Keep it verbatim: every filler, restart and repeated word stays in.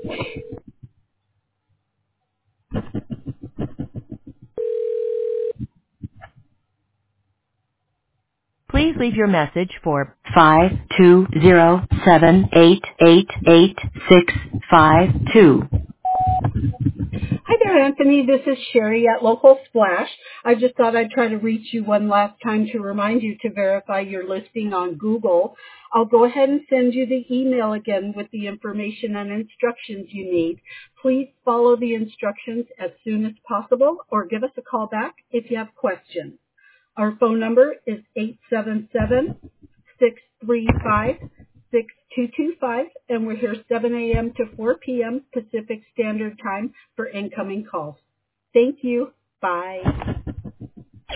Please leave your message for five two zero seven eight eight eight six five two. Hi there, Anthony. This is Sherry at Local Splash. I just thought I'd try to reach you one last time to remind you to verify your listing on Google. I'll go ahead and send you the email again with the information and instructions you need. Please follow the instructions as soon as possible or give us a call back if you have questions. Our phone number is eight seven seven, six three five, six two two five, and we're here seven a.m. to four p.m. Pacific Standard Time for incoming calls. Thank you. Bye.